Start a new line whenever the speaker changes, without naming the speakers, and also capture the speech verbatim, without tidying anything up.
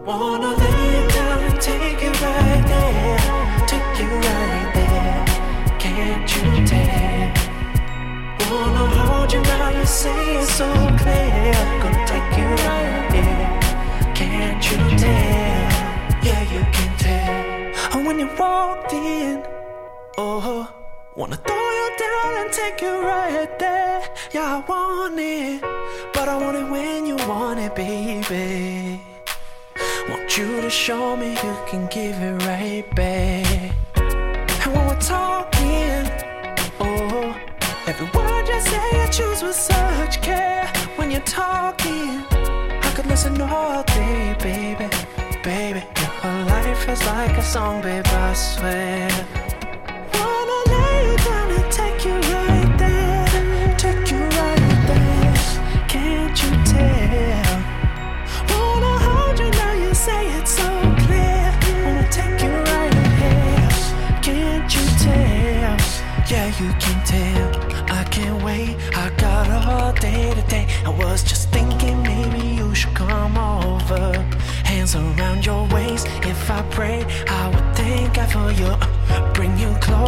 Wanna lay you down and take you right there, take you right there. Can't you tell? Wanna hold you now, you say it so clear. Gonna take you right there. Can't you tell? Yeah, you can tell. And when you walked in, oh, wanna throw you down and take you right there. Yeah, I want it, but I want it when you want it, baby. Want you to show me you can give it right back. And when we're talking, oh, every word you say I choose with such care. When you're talking, I could listen all day, baby. Baby, your life is like a song, babe, I swear. Wanna lay you down and take you right there, take you right there. Can't you tell? Wanna hold you now, you say it so clear. Wanna take you right here. Can't you tell? Yeah, you can tell. I can't wait, I got all day today. I was just thinking maybe you should come over. Hands around your waist, if I prayed I would thank God for you. Bring you close